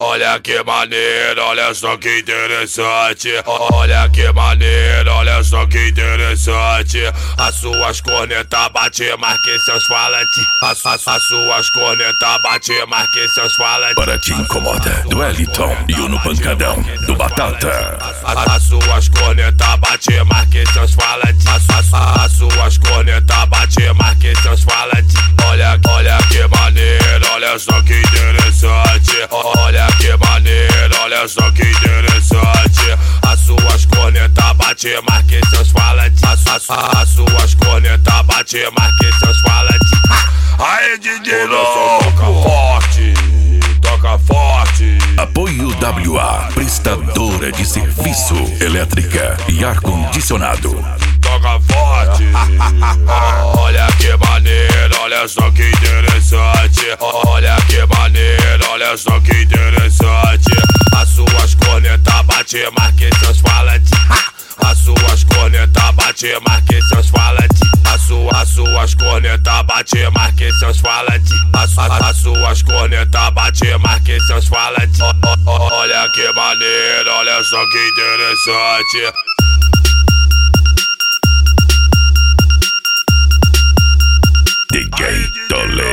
Olha que maneiro, olha só que interessante. Olha que maneiro, olha só que interessante. As suas cornetas bate, marque seus falantes. As suas cornetas bate, marque seus falantes. Para te incomoda, do Wellington e o no pancadão, do Batata. As suas cornetas bate, marque seus falantes. As suas cornetas bate, marque seus falantes. Olha que maneiro, olha só que interessante. Olha que maneiro, olha só que interessante. As suas cornetas bate, marque seus falantes. As suas cornetas bate, marque seus falantes. Aí, DJ, toca forte, toca forte. Apoio WA, prestadora de serviço elétrica e ar-condicionado. Toca forte. Olha que maneiro, olha só que interessante. Olha que maneiro, olha só que interessante. As suas cornetas bate, marque seus falantes. As suas cornetas bate, marque seus falantes. As suas cornetas bate, marque seus falantes. As suas cornetas bate, marque seus falantes. Olha que maneiro, olha só que interessante. DJ Toledo.